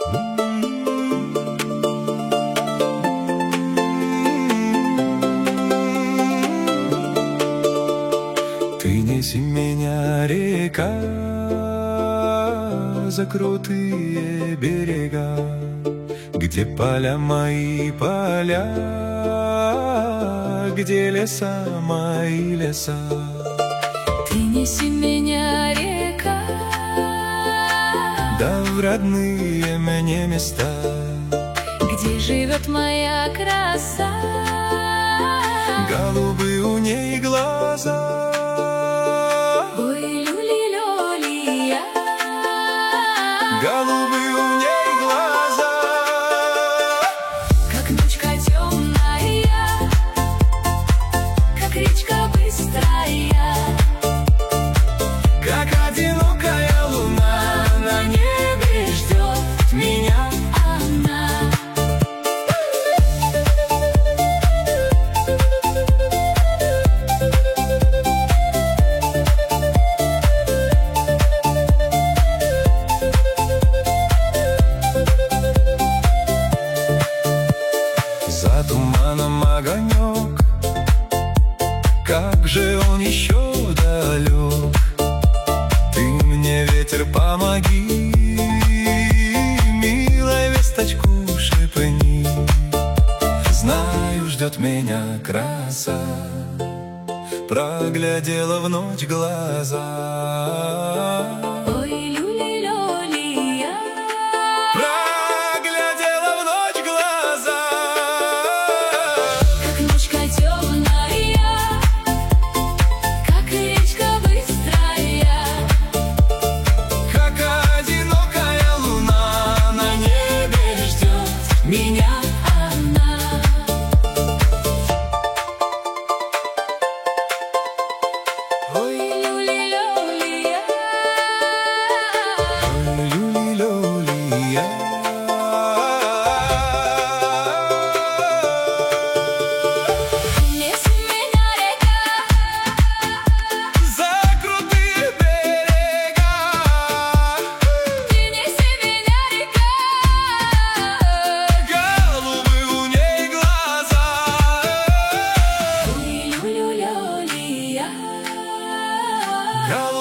Ты неси меня, река, за крутые берега, где поля мои поля, где леса мои леса. Ты неси меня, река, да в родные мне места, где живет моя краса. Голубые у ней глаза. Ой, люли-люли-я. Голубые у ней глаза. Как ночка темная, как речка быстрая, Как одинокая луна на небе ждет меня она. За туманом огонек, как же он еще далек. Ты мне, ветер, помоги, милая весточку шепни. Знаю, ждет меня краса, проглядела в ночь глаза. Ой, люли-люли-я. Проглядела в ночь глаза. Как ночка темная, как речка быстрая, Как одинокая луна на небе ждет меня она. Ой, Люли-люли-я. люли-люли-я. Неси меня, река, За крутые берега, ты неси меня, река, голубые у ней глаза. ой, люли-люли-я. Голубые